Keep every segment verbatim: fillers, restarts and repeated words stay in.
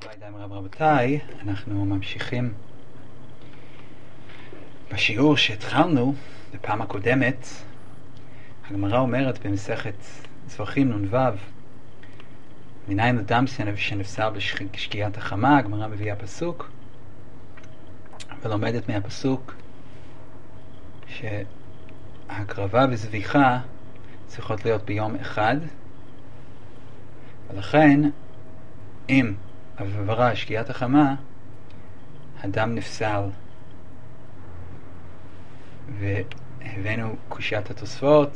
רב רבותיי, אנחנו ממשיכים בשיעור שהתחלנו בפעם הקודמת. הגמרא אומרת במסכת זבחים נ"ו, מניין אדם שנפסל בשקיעת החמה. הגמרא מביאה פסוק ולומדת מהפסוק שהקרבה וזביחה צריכות להיות ביום אחד, ולכן אם עברה שקיעת החמה הדם נפסל. והבאנו קושיית התוספות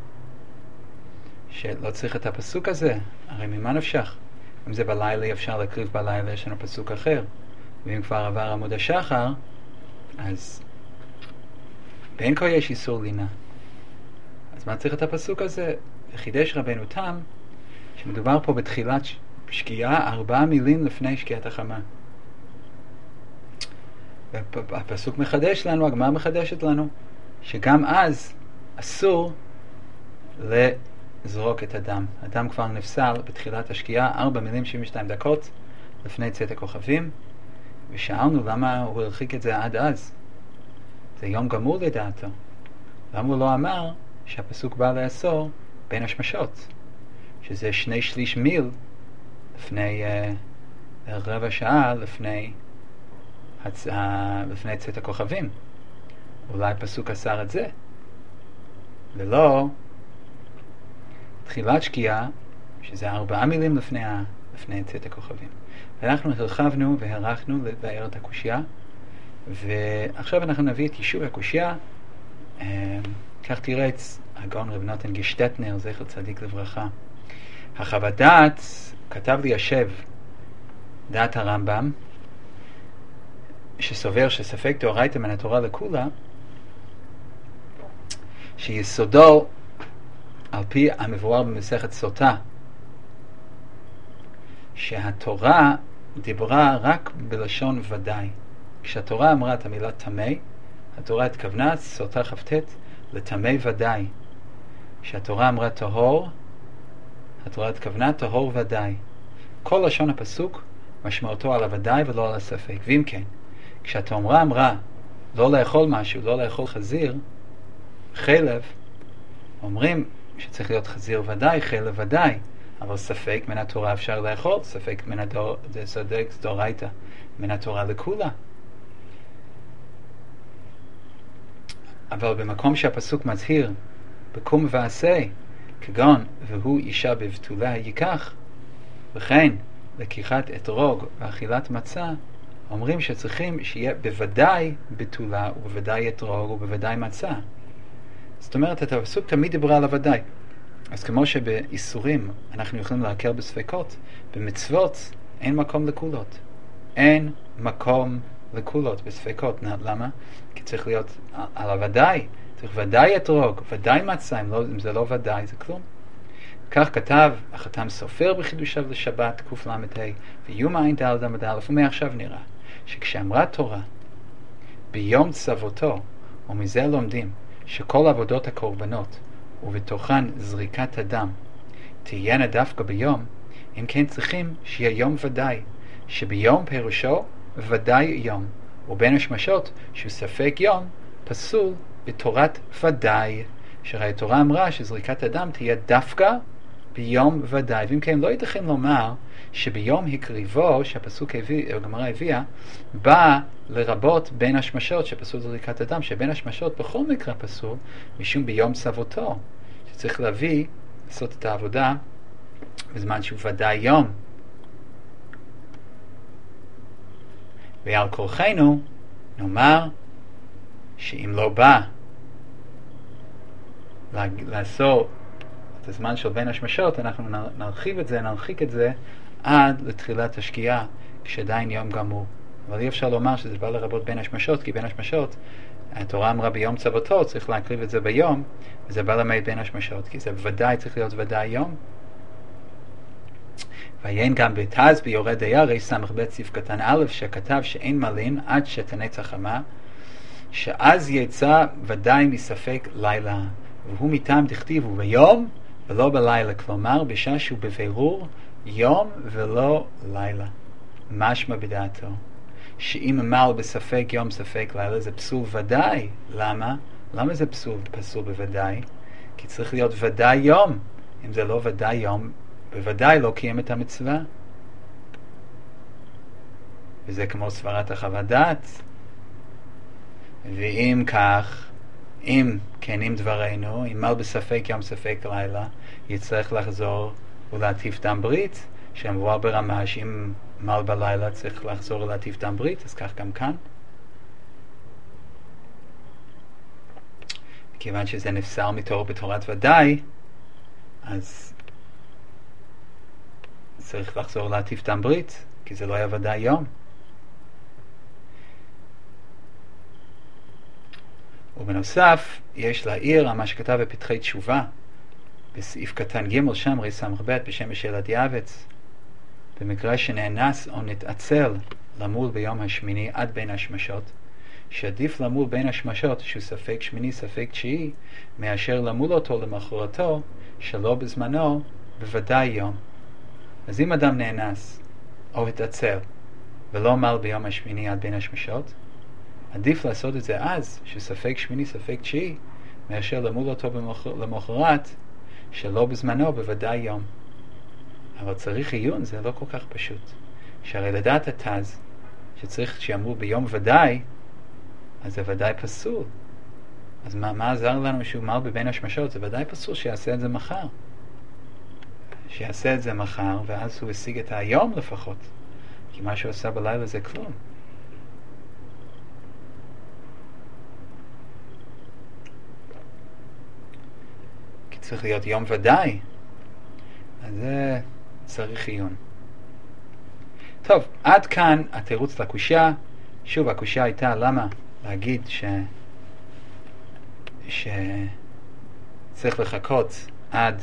שלא צריך את הפסוק הזה, הרי ממה נפשך? אם זה בלילה אפשר להקריב בלילה, יש לנו פסוק אחר, ואם כבר עבר עמוד השחר אז בין כה יש איסור לינה, אז מה צריך את הפסוק הזה? וחידש רבנו תם שמדובר פה בתחילת שקיעה ארבעה מילים לפני שקיעת החמה. והפסוק מחדש לנו, הגמרא מחדשת לנו, שגם אז אסור לזרוק את הדם. הדם כבר נפסל בתחילת השקיעה, ארבע מילים שבעים ושתיים דקות לפני צאת הכוכבים, ושאלנו למה הוא הרחיק את זה עד אז. זה יום גמור לדעתו. למה הוא לא אמר שהפסוק בא לאסור בין השמשות, שזה שני שליש מיל לפני uh, רבע שעה לפני הצ... uh, לפני צאת הכוכבים. אולי פסוק אסר את זה, ולא תחילת שקיעה שזה ארבעה מילים לפני, ה... לפני צאת הכוכבים. ואנחנו הרחבנו והרחנו לבאר את הקושייה, ועכשיו אנחנו נביא את יישוב הקושייה. uh, כך תראה את הגאון רב נתן גשטטנר זכר צדיק לברכה. החוות דעת כתב לי ישב דעת הרמב"ם, שסובר שספק דאורייתא מן התורה לכולה, שיסודו על פי המבואר במסכת סוטה, שהתורה דיברה רק בלשון ודאי. כשהתורה אמרה את המילה טמא, התורה התכוונה, סוטה כ"ט, לטמא ודאי. כשהתורה אמרה טהור, התורה התכוונה טהור ודאי. כל לשון הפסוק משמעותו על הוודאי ולא על הספק. ואם כן, כשהתורה אמרה לא לאכול משהו, לא לאכול חזיר, חלב, אומרים שצריך להיות חזיר ודאי, חלב ודאי, אבל ספק מן התורה אפשר לאכול, ספק מן הדור, זה צודק, דאורייתא, מן התורה לכולה. אבל במקום שהפסוק מזהיר בקום ועשה, כגון והוא אישה בבתולה ייקח, וכן לקיחת אתרוג ואכילת מצה, אומרים שצריכים שיהיה בוודאי בתולה ובוודאי אתרוג ובוודאי מצה. זאת אומרת, את הפסוק תמיד דיברה על הוודאי. אז כמו שבאיסורים אנחנו יכולים להכיר בספקות, במצוות אין מקום לקולות. אין מקום לקולות בספקות. למה? כי צריך להיות על הוודאי. צריך ודאי אתרוג, ודאי מצה. אם, לא, אם זה לא ודאי, זה כלום. כך כתב החתם סופר בחידושיו לשבת קל"ה, ויום עין ד' עמוד א', ומעכשיו נראה שכשאמרה תורה ביום צוותו, ומזה לומדים שכל עבודות הקורבנות ובתוכן זריקת הדם תהיינה דווקא ביום, אם כן צריכים שיהיה יום ודאי, שביום פירושו ודאי יום, ובין השמשות שהוא ספק יום פסול בתורת ודאי, שהרי התורה אמרה שזריקת הדם תהיה דווקא ביום ודאי. ואם כן, לא ייתכן לומר שביום הקריבו, שהפסוק הביא, הגמרא הביאה, בא לרבות בין השמשות שפסול זריקת הדם, שבין השמשות בכל מקרה פסול, משום ביום צוותו, שצריך להביא, לעשות את העבודה בזמן שהוא ודאי יום. ועל כורחנו נאמר שאם לא בא לאסור את הזמן של בין השמשות, אנחנו נרחיב את זה, נרחיק את זה עד לתחילת השקיעה, כשעדיין יום גמור. אבל אי אפשר לומר שזה בא לרבות בין השמשות, כי בין השמשות, התורה אמרה ביום צוותו, צריך להקריב את זה ביום, וזה בא למד בין השמשות, כי זה ודאי צריך להיות ודאי יום. ויין גם בתז ביורד דייר, סמך בית סעיף קטן א', שכתב שאין מלין עד שתנץ החמה, שאז יצא ודאי מספק לילה, והוא מטעם דכתיב הוא ביום ולא בלילה, כלומר בשעה שהוא בבירור יום ולא לילה. משמע בדעתו שאם עמל בספק יום ספק לילה זה פסול ודאי. למה? למה זה פסול, פסול בוודאי? כי צריך להיות ודאי יום. אם זה לא ודאי יום, בוודאי לא קיים את המצווה. וזה כמו סברת החוות דעת. ואם כך, אם כנים דברינו, אם מל בספק יום ספק לילה, יצטרך לחזור ולהטיף דם ברית, שמבואר ברמה שאם מל בלילה צריך לחזור ולהטיף דם ברית, אז כך גם כאן. כיוון שזה נפסל מתור בתורת ודאי, אז צריך לחזור להטיף דם ברית, כי זה לא היה ודאי יום. ובנוסף, יש להעיר על מה שכתב בפתחי תשובה, בסעיף קטן ג' שם, רי סמך ב' בשם בשאל הדיאבץ, במקרה שנאנס או נתעצל למול ביום השמיני עד בין השמשות, שעדיף למול בין השמשות שהוא ספק שמיני ספק תשיעי, מאשר למול אותו למחרתו שלא בזמנו בוודאי יום. אז אם אדם נאנס או התעצל ולא מל ביום השמיני עד בין השמשות, עדיף לעשות את זה אז, שספק שמיני ספק תשיעי, מאשר למול אותו למחרת שלא בזמנו בוודאי יום. אבל צריך עיון, זה לא כל כך פשוט. שהרי לדעת התז, שצריך שיאמרו ביום ודאי, אז זה ודאי פסול. אז מה, מה עזר לנו שהוא מל בבין השמשות? זה ודאי פסול שיעשה את זה מחר. שיעשה את זה מחר, ואז הוא השיג את היום לפחות. כי מה שהוא עשה בלילה זה כלום. כי צריך להיות יום ודאי. אז זה צריך עיון. טוב, עד כאן התירוץ לקושיה. שוב, הקושיה הייתה למה להגיד ש... שצריך לחכות עד...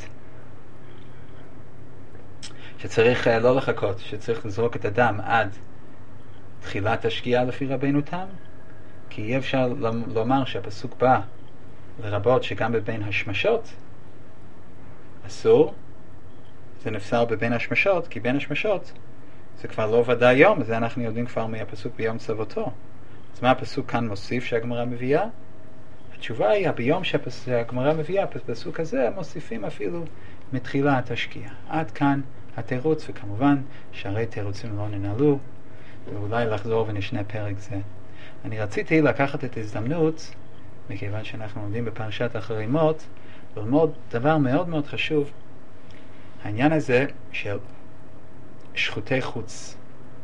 שצריך uh, לא לחכות, שצריך לזרוק את הדם עד תחילת השקיעה לפי רבינו תם, כי אי אפשר לומר שהפסוק בא לרבות שגם בבין השמשות אסור, זה נפסל בבין השמשות, כי בין השמשות זה כבר לא ודאי יום, זה אנחנו יודעים כבר מהפסוק ביום צוותו. אז מה הפסוק כאן מוסיף שהגמרא מביאה? התשובה היא, ביום שהגמרא מביאה, הפסוק הזה מוסיפים אפילו מתחילת השקיעה. עד כאן התירוץ, וכמובן שהרי תירוצים לא ננעלו, ואולי לחזור ונשנה פרק זה. אני רציתי לקחת את ההזדמנות, מכיוון שאנחנו עומדים בפרשת החרימות, ללמוד דבר מאוד מאוד חשוב, העניין הזה של שחוטי חוץ,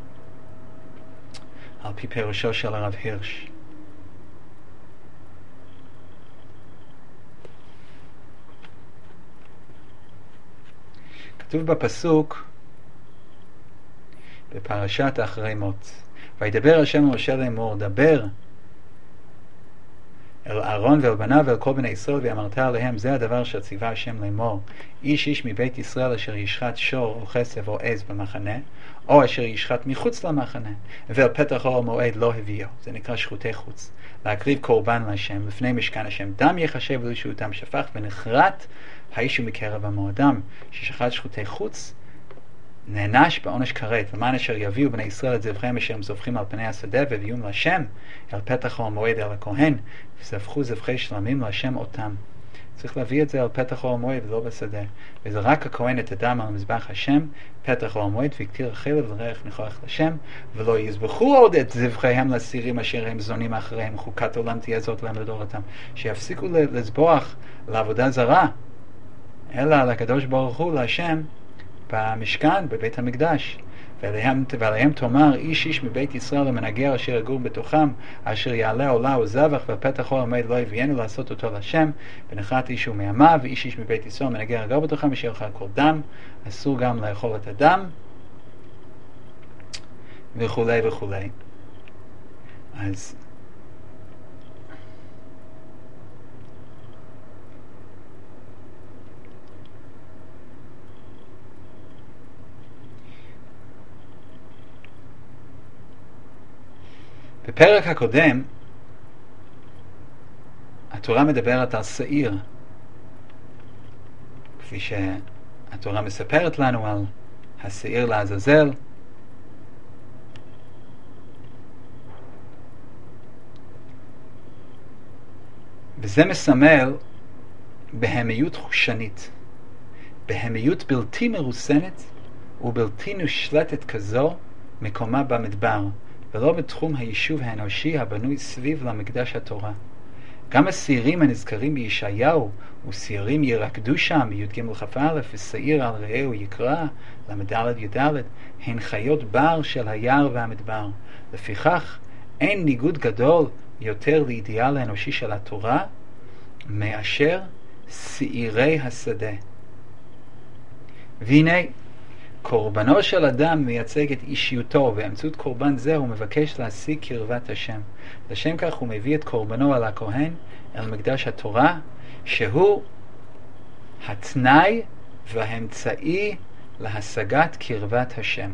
על פי פירושו של הרב הירש. כתוב בפסוק בפרשת החרימות, וידבר השם למשה לאמור, דבר אל אהרון ואל בניו ואל כל בני ישראל, ואמרת עליהם, זה הדבר שציווה השם לאמור, איש איש מבית ישראל אשר ישחט שור או חסב או עז במחנה, או אשר ישחט מחוץ למחנה, ואל פתח אוהל מועד לא הביאו. זה נקרא שחוטי חוץ. להקריב קורבן להשם לפני משכן השם, דם יחשב לרשותם שפך, ונחרט האיש מקרב עמו. אדם ששחט שחוטי חוץ נענש בעונש כרת, למען אשר יביאו בני ישראל את זבחיהם אשר הם זובחים על פני השדה, והביאום להשם אל פתח אוהל מועד אל הכהן, וזבחו זבחי שלמים להשם אותם. צריך להביא את זה על פתח אוהל מועד ולא בשדה, וזה רק הכהן את הדם על מזבח השם, פתח אוהל מועד, ויקטיר החלב ולריח ניחוח לשם, ולא יזבחו עוד את זבחיהם לסירים אשר הם זונים אחריהם, חוקת עולם תהיה זאת להם לדורתם. שיפסיקו לזבוח לעבודה זרה, אלא לקדוש ברוך הוא להשם במשכן, בבית המקדש. ועליהם, ועליהם תאמר, איש איש מבית ישראל למנגר אשר יגור בתוכם, אשר יעלה עולה וזבח, והפתח אוהל מועד לא יביאנו לעשות אותו להשם, ונחרט איש ומימיו, ואיש איש מבית ישראל מנגר יגור בתוכם, אשר יאכל כל דם, אסור גם לאכול את הדם, וכולי וכולי. אז בפרק הקודם התורה מדברת על שעיר, כפי שהתורה מספרת לנו על השעיר לעזאזל, וזה מסמל בהמיות חושנית, בהמיות בלתי מרוסנת ובלתי נשלטת כזו, מקומה במדבר, ולא בתחום היישוב האנושי הבנוי סביב למקדש התורה. גם השעירים הנזכרים בישעיהו, ושעירים ירקדו שם, י"ג כ"א, ושעיר על רעהו יקרא, למד' י"ד, הן חיות בר של היער והמדבר. לפיכך, אין ניגוד גדול יותר לאידיאל האנושי של התורה, מאשר שעירי השדה. והנה, קורבנו של אדם מייצג את אישיותו, באמצעות קורבן זה הוא מבקש להשיג קרבת השם. לשם כך הוא מביא את קורבנו על הכהן, אל מקדש התורה, שהוא התנאי והאמצעי להשגת קרבת השם.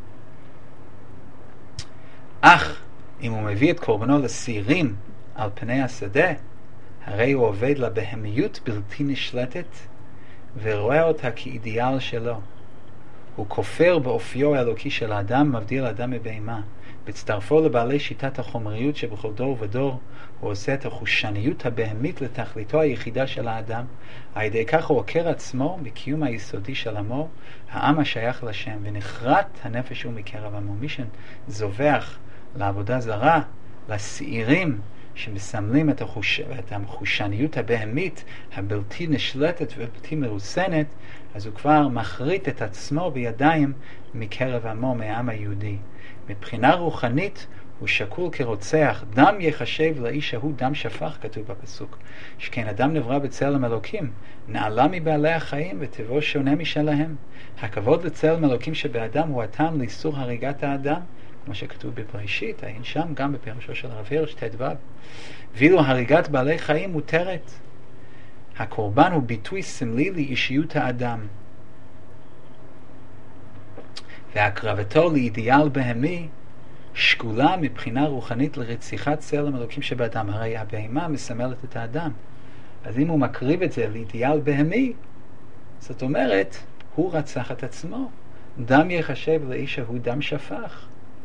אך אם הוא מביא את קורבנו לשעירים על פני השדה, הרי הוא עובד לבהמיות בלתי נשלטת ורואה אותה כאידיאל שלו. הוא כופר באופיו האלוקי של האדם, מבדיל האדם מבהמה. בצטרפו לבעלי שיטת החומריות שבכל דור ודור, הוא עושה את החושניות הבהמית לתכליתו היחידה של האדם. על ידי כך הוא עוקר עצמו בקיום היסודי של עמו, העם השייך לשם, ונחרט הנפש הוא מקרב עמו. מי שזובח לעבודה זרה, לשעירים שמסמלים את, החוש... את החושניות הבהמית הבלתי נשלטת ובלתי מרוסנת, אז הוא כבר מחריט את עצמו בידיים מקרב עמו, מהעם היהודי. מבחינה רוחנית הוא שקול כרוצח. דם יחשב לאיש ההוא דם שפך, כתוב בפסוק. שכן אדם נברא בצלם אלוקים, נעלה מבעלי החיים וטבעו שונה משלהם. הכבוד לצלם אלוקים שבאדם הוא הטעם לאיסור הריגת האדם, כמו שכתוב בבראשית, אין שם גם בפרשו של הרב הירש ט"ו. ואילו הריגת בעלי חיים מותרת. הקורבן הוא ביטוי סמלי לאישיות האדם, והקרבתו לאידיאל בהמי שקולה מבחינה רוחנית לרציחת צלם אלוקים שבאדם. הרי הבהמה מסמלת את האדם, אז אם הוא מקריב את זה לאידיאל בהמי, זאת אומרת הוא רצח את עצמו. דם יחשב לאיש ההוא דם שפך.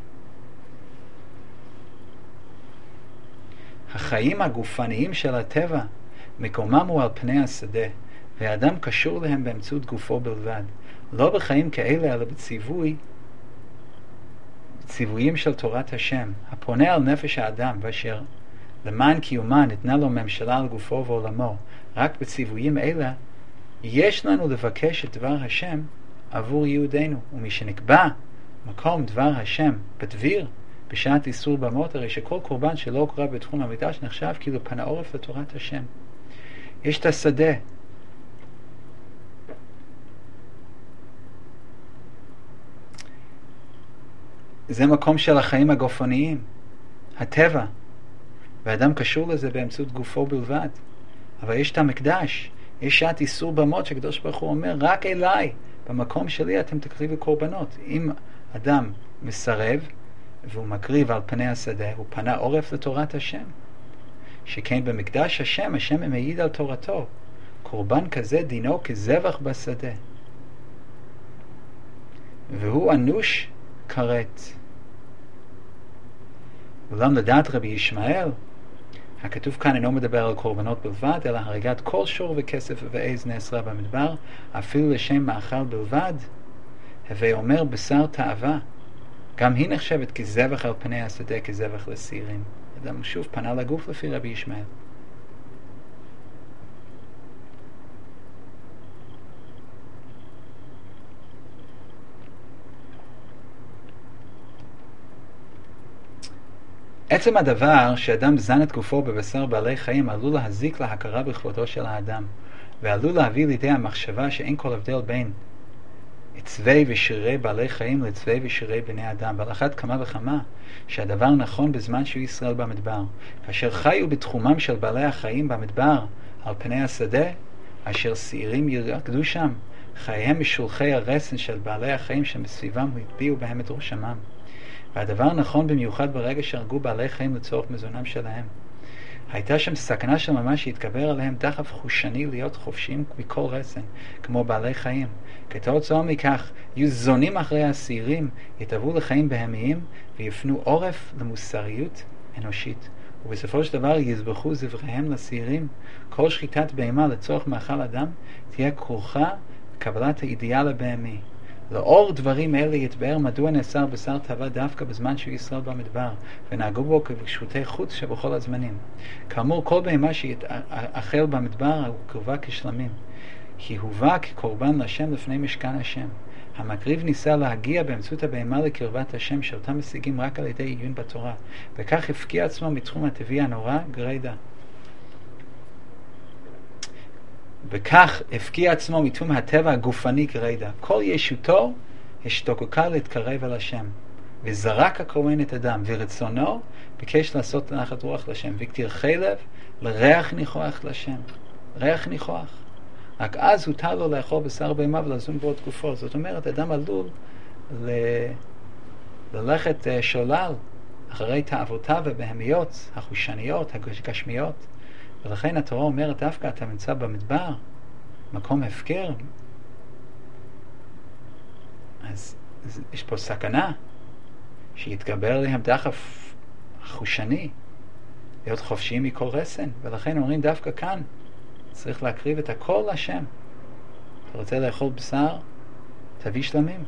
החיים הגופניים של הטבע מקומם הוא על פני השדה, והאדם קשור להם באמצעות גופו בלבד. לא בחיים כאלה, אלא בציווי, ציוויים של תורת השם, הפונה על נפש האדם, ואשר למען קיומה ניתנה לו ממשלה על גופו ועולמו. רק בציוויים אלה יש לנו לבקש את דבר השם עבור יהודינו. ומי שנקבע מקום דבר השם בדביר, בשעת איסור במות, הרי שכל קורבן שלא הוקרב בתחום המקדש נחשב כאילו פנה עורף לתורת השם. יש את השדה, זה מקום של החיים הגופניים, הטבע, והאדם קשור לזה באמצעות גופו בלבד. אבל יש את המקדש, יש שעת איסור במות שקדוש ברוך הוא אומר, רק אליי, במקום שלי אתם תקריבו קורבנות. אם אדם מסרב והוא מקריב על פני השדה, הוא פנה עורף לתורת השם. שכן במקדש השם, השם מעיד על תורתו. קורבן כזה דינו כזבח בשדה, והוא אנוש כרת. אולם לדעת רבי ישמעאל, הכתוב כאן אינו מדבר על קורבנות בלבד, אלא הריגת כל שור וכסף ועז נאסרה במדבר, אפילו לשם מאכל בלבד. הווי אומר בשר תאווה, גם היא נחשבת כזבח על פני השדה, כזבח לשעירים. אדם שוב פנה לגוף לפי רבי ישמעאל. עצם הדבר שאדם זן את גופו בבשר בעלי חיים עלול להזיק להכרה בכבודו של האדם, ועלול להביא לידי המחשבה שאין כל הבדל בין צבי ושרירי בעלי חיים לצבי ושרירי בני אדם. ועל אחת כמה וכמה שהדבר נכון בזמן שהוא ישראל במדבר, כאשר חיו בתחומם של בעלי החיים במדבר על פני השדה, אשר שעירים ירקדו שם, חייהם משולחי הרסן של בעלי החיים שמסביבם הטביעו בהם את ראשמם. והדבר נכון במיוחד ברגע שהרגו בעלי חיים לצורך מזונם שלהם. הייתה שם סכנה של ממש שהתגבר עליהם דחף חושני להיות חופשיים מכל רסן, כמו בעלי חיים. כתוצאה מכך, יהיו זונים אחרי השעירים, יתאבו לחיים בהמיים, ויפנו עורף למוסריות אנושית. ובסופו של דבר יזבחו זבחיהם לשעירים. כל שחיטת בהמה לצורך מאכל אדם תהיה כרוכה בקבלת האידיאל הבהמי. לאור דברים אלה יתבאר מדוע נאסר בשר תאווה דווקא בזמן שהוא ישראל במדבר, ונהגו בו כבקשוטי חוץ שבכל הזמנים. כאמור, כל בהמה שיתאכל במדבר הוא קרבה כשלמים, כי הובא כקורבן לשם לפני משכן השם. המקריב ניסה להגיע באמצעות הבהמה לקרבת השם, שאותה משיגים רק על ידי עיון בתורה, וכך הפקיע עצמו מתחום הטבעי הנורא גרידא. וכך הפקיע עצמו מתחום הטבע הגופני גרידא. כל ישותו השתוקקה להתקרב אל השם, וזרק הכהן את הדם, ורצונו ביקש לעשות נחת רוח לשם, וכתיר חלב לריח ניחוח לשם. ריח ניחוח. רק אז הותר לו לאכול בשר בהמה ולזון בו תקופו. זאת אומרת, אדם עלול ל... ללכת שולל אחרי תאוותיו הבהמיות, החושניות, הגשמיות. ולכן התורה אומרת, דווקא אתה נמצא במדבר, מקום הפקר, אז, אז יש פה סכנה שיתגבר עליהם דחף חושני, להיות חופשיים מכל רסן. ולכן אומרים, דווקא כאן צריך להקריב את הכל לשם. אתה רוצה לאכול בשר, תביא שלמים.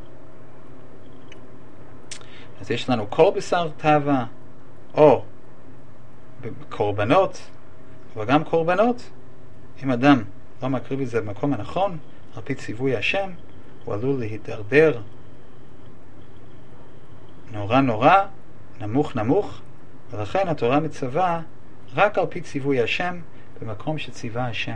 אז יש לנו כל בשר תאווה, או קורבנות, וגם קורבנות. אם אדם לא מקריב את זה במקום הנכון, על פי ציווי השם, הוא עלול להתדרדר נורא נורא, נמוך נמוך, ולכן התורה מצווה רק על פי ציווי השם, במקום שציווה השם.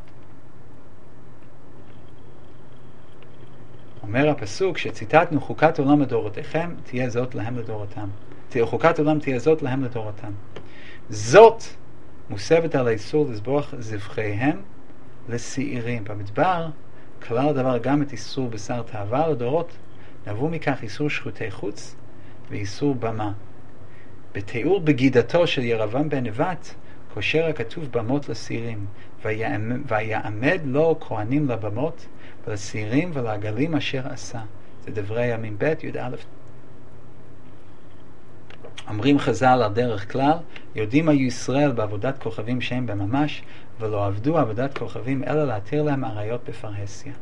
אומר הפסוק שציטטנו, חוקת עולם לדורותיכם תהיה זאת להם לדורותם. חוקת עולם תהיה זאת להם לדורותם. זאת מוסבת על האיסור לזבוח זבחיהם לשעירים. במדבר כלל הדבר גם את איסור בשר תאווה לדורות, נבוא מכך איסור שחוטי חוץ ואיסור במה. בתיאור בגידתו של ירבעם בן נבט קושר הכתוב במות לשעירים, ויעמד לו כהנים לבמות ולשעירים ולעגלים אשר עשה. זה דברי ימים ב' י"א. אומרים חז"ל על דרך כלל, יודעים היו ישראל בעבודת כוכבים שהם בממש, ולא עבדו עבודת כוכבים אלא להתיר להם עריות בפרהסיה.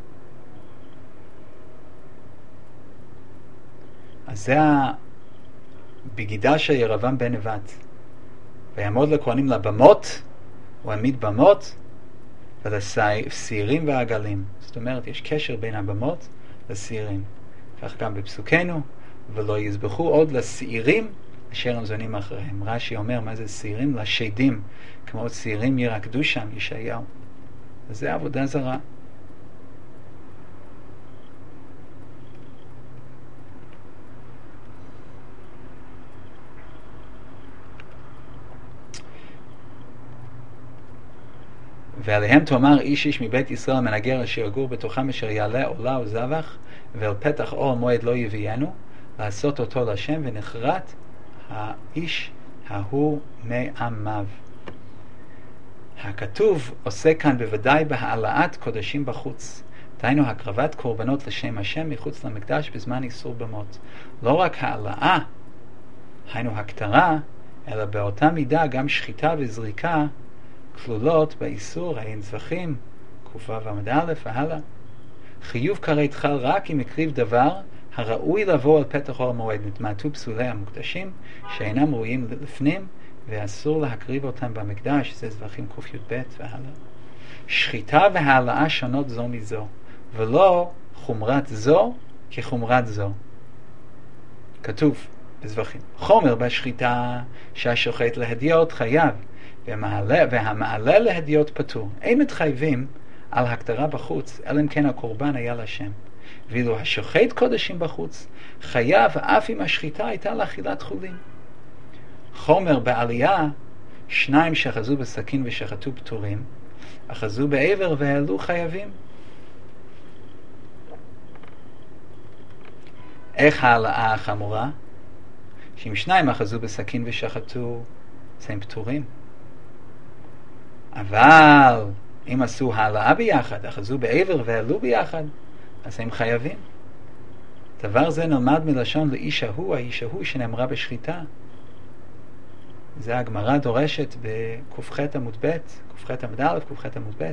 אז זה הבגידה של ירבעם בן נבט. ויעמוד לכהנים לבמות, הוא העמיד במות, ולשעירים והעגלים. זאת אומרת, יש קשר בין הבמות לשעירים. כך גם בפסוקנו, ולא יזבחו עוד לשעירים אשר הם זונים אחריהם. רש"י אומר, מה זה שעירים? לשדים, כמו שעירים ירקדו שם, ישעיהו. וזה עבודה זרה. ועליהם תאמר איש איש מבית ישראל מנגר אשר יגור בתוכם אשר יעלה עולה וזבח ואל פתח אור מועד לא יביאנו לעשות אותו לשם, ונחרט האיש ההוא מעמיו. הכתוב עושה כאן בוודאי בהעלאת קודשים בחוץ, דהיינו הקרבת קורבנות לשם השם מחוץ למקדש בזמן איסור במות. לא רק העלאה, היינו הכתרה, אלא באותה מידה גם שחיטה וזריקה כלולות באיסור העין זבחים, קופה ועמד א' והלאה. חיוב כרת חל רק אם הקריב דבר הראוי לבוא על פתח אור המועד. נתמעטו פסולי המוקדשים שאינם ראויים לפנים ואסור להקריב אותם במקדש, זה זבחים ק"ב והלאה. שחיטה והעלאה שונות זו מזו, ולא חומרת זו כחומרת זו. כתוב בזבחים, חומר בשחיטה שהשוחט להדיוט חייב, והמעלה, והמעלה להדיוט פטור. אין מתחייבים על הכתרה בחוץ, אלא אם כן הקורבן היה לשם. ואילו השוחט קודשים בחוץ, חייב אף אם השחיטה הייתה לאכילת חולין. חומר בעלייה, שניים שחזו בסכין ושחטו פטורים, אחזו בעבר והעלו חייבים. איך העלאה החמורה? שאם שניים אחזו בסכין ושחטו, זה הם פטורים. אבל אם עשו העלאה ביחד, אחזו בעבר והעלו ביחד, אז הם חייבים. דבר זה נלמד מלשון לאיש ההוא, האיש ההוא שנאמרה בשחיטה. זה הגמרא דורשת בק"ח עמוד ב', ק"ח עמוד א', ק"ח עמוד ב'.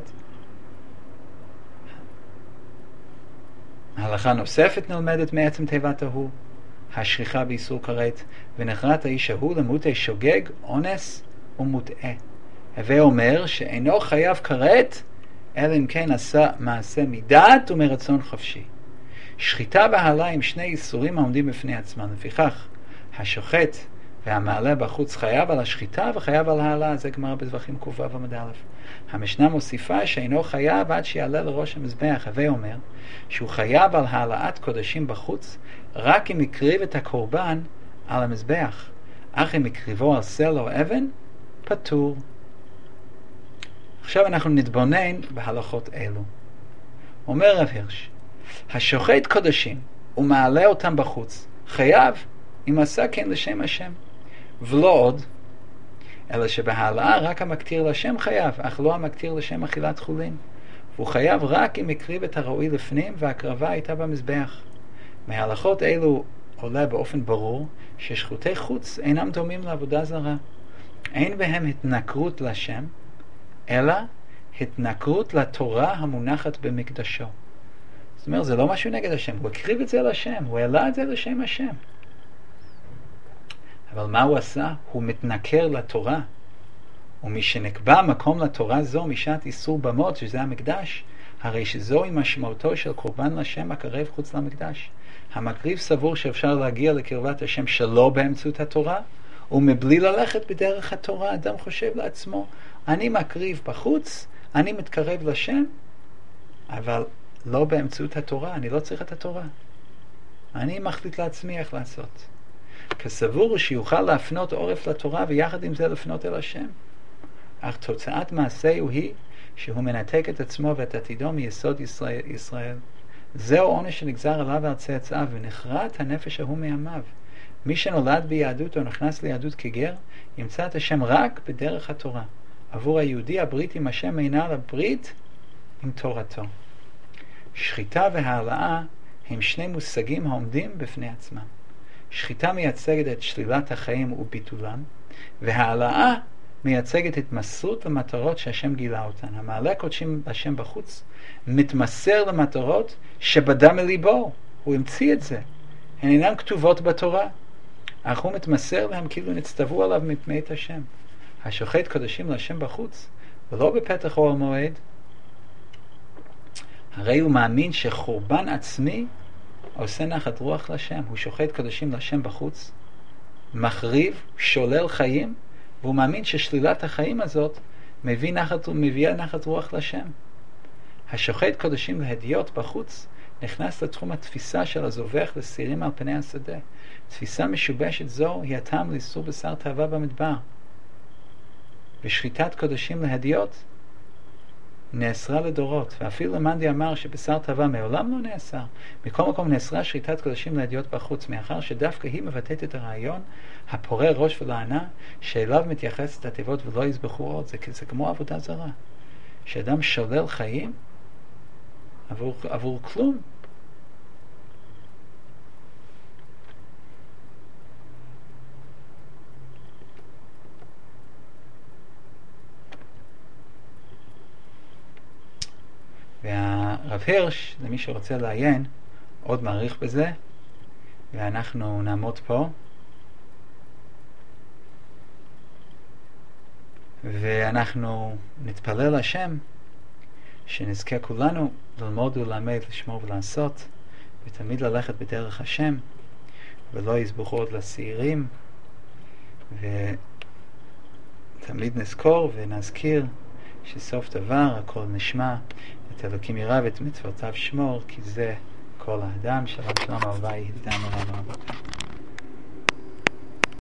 ההלכה נוספת נלמדת מעצם תיבת ההוא, השכיחה באיסור כרת, ונחרט האיש ההוא למוטי שוגג, אונס ומוטעה. הווה אומר שאינו חייב כרת, אלא אם כן עשה מעשה מדעת ומרצון חופשי. שחיטה בהלה עם שני איסורים העומדים בפני עצמם. לפיכך, השוחט והמעלה בחוץ חייב על השחיטה וחייב על העלה. זה גמרא בטווחים ק"ו עמוד א'. המשנה מוסיפה שאינו חייב עד שיעלה לראש המזבח. הווה אומר שהוא חייב על העלאת קודשים בחוץ רק אם יקריב את הקורבן על המזבח, אך אם יקריבו על סלע או אבן, פטור. עכשיו אנחנו נתבונן בהלכות אלו. אומר רב הירש, השוחט קודשים ומעלה אותם בחוץ חייב אם עשה כן לשם השם, ולא עוד, אלא שבהעלאה רק המקטיר לשם חייב, אך לא המקטיר לשם אכילת חולין. והוא חייב רק אם הקריב את הראוי לפנים והקרבה הייתה במזבח. מההלכות אלו עולה באופן ברור ששחוטי חוץ אינם דומים לעבודה זרה. אין בהם התנכרות לשם, אלא התנכרות לתורה המונחת במקדשו. זאת אומרת, זה לא משהו נגד השם, הוא הקריב את זה לשם, הוא העלה את זה לשם השם. אבל מה הוא עשה? הוא מתנכר לתורה. ומי שנקבע מקום לתורה זו משעת איסור במות, שזה המקדש, הרי שזוהי משמעותו של קורבן לשם הקרב חוץ למקדש. המקריב סבור שאפשר להגיע לקרבת השם שלא באמצעות התורה, ומבלי ללכת בדרך התורה. אדם חושב לעצמו, אני מקריב בחוץ, אני מתקרב לשם, אבל לא באמצעות התורה, אני לא צריך את התורה. אני מחליט לעצמי איך לעשות. כסבור הוא שיוכל להפנות עורף לתורה ויחד עם זה לפנות אל השם. אך תוצאת מעשהו היא שהוא מנתק את עצמו ואת עתידו מיסוד ישראל. ישראל. זהו עונש שנגזר עליו ועל צאצאיו, ונחרט הנפש ההוא מימיו. מי שנולד ביהדות או נכנס ליהדות כגר, ימצא את השם רק בדרך התורה. עבור היהודי הברית עם השם אינה לברית עם תורתו. שחיטה והעלאה הם שני מושגים העומדים בפני עצמם. שחיטה מייצגת את שלילת החיים וביטולם, והעלאה מייצגת התמסרות למטרות שהשם גילה אותן. המעלה קודשים השם בחוץ מתמסר למטרות שבדם מליבו, הוא המציא את זה. הן אינן כתובות בתורה, אך הוא מתמסר להם כאילו נצטוו עליו מפני את השם. השוחט קודשים להשם בחוץ, ולא בפתח אוהל מועד, הרי הוא מאמין שחורבן עצמי עושה נחת רוח לשם. הוא שוחט קודשים לשם בחוץ, מחריב, שולל חיים, והוא מאמין ששלילת החיים הזאת מביא נחת, מביאה נחת רוח לשם. השוחט קודשים להדיוט בחוץ נכנס לתחום התפיסה של הזובח לסירים על פני השדה. תפיסה משובשת זו היא הטעם לאיסור בשר תאווה במדבר. ושחיטת קודשים להדיוט נאסרה לדורות, ואפילו למנדי אמר שבשר תאווה מעולם לא נאסר. מכל מקום נאסרה שחיטת קודשים להדיוט בחוץ, מאחר שדווקא היא מבטאת את הרעיון הפורה ראש ולענה שאליו מתייחסת התיבות ולא יזבחו עוד. זה, זה כמו עבודה זרה, שאדם שולל חיים עבור, עבור כלום. והרב הירש, למי שרוצה לעיין, עוד מעריך בזה, ואנחנו נעמוד פה, ואנחנו נתפלל לשם שנזכה כולנו ללמוד וללמד, לשמור ולעשות, ותמיד ללכת בדרך השם, ולא יסבוכו עוד לשעירים, ותמיד נזכור ונזכיר שסוף דבר הכל נשמע, את אלוקים ירא ואת מצוותיו שמור, כי זה כל האדם. שלום שלום אהוביי, ידידינו רבותיי.